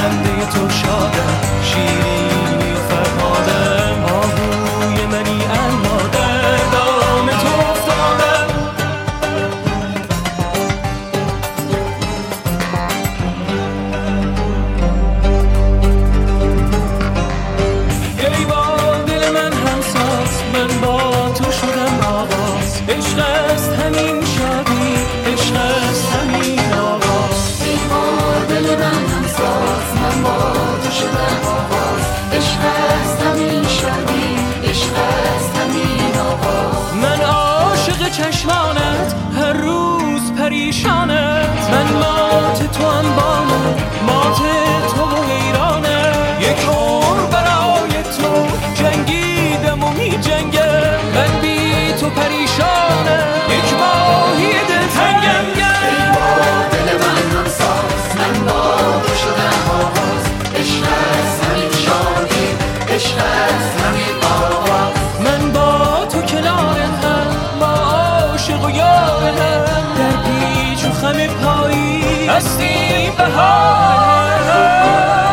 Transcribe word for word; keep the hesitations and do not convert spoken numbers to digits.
خنده تو شادم، شیرینی و فرهادم، آهوی منی اما در دام تو افتادم. ای با دل من همساز، من با تو شدم آواز، عشق است همین شادی، عشق است همین آواز. ای با دل من همساز، من با تو شدم آواز، عشق است همین شادی، عشق است همین آواز. من عاشق چشمانت، هر روز پریشانت، من مات تو انبانم، مات تو و حیرانم. یک عمر برای تو جنگیدم و می جنگم، من بی تو پریشانم، یک ماهی دلتنگم. ای با دل من همساز، من با تو شدم آواز، عشق است همین شادی، عشق است همین آواز. من با تو کنار هم، ما عاشق و یار هم، در پیچ و خم پایی هستیم بهار هم.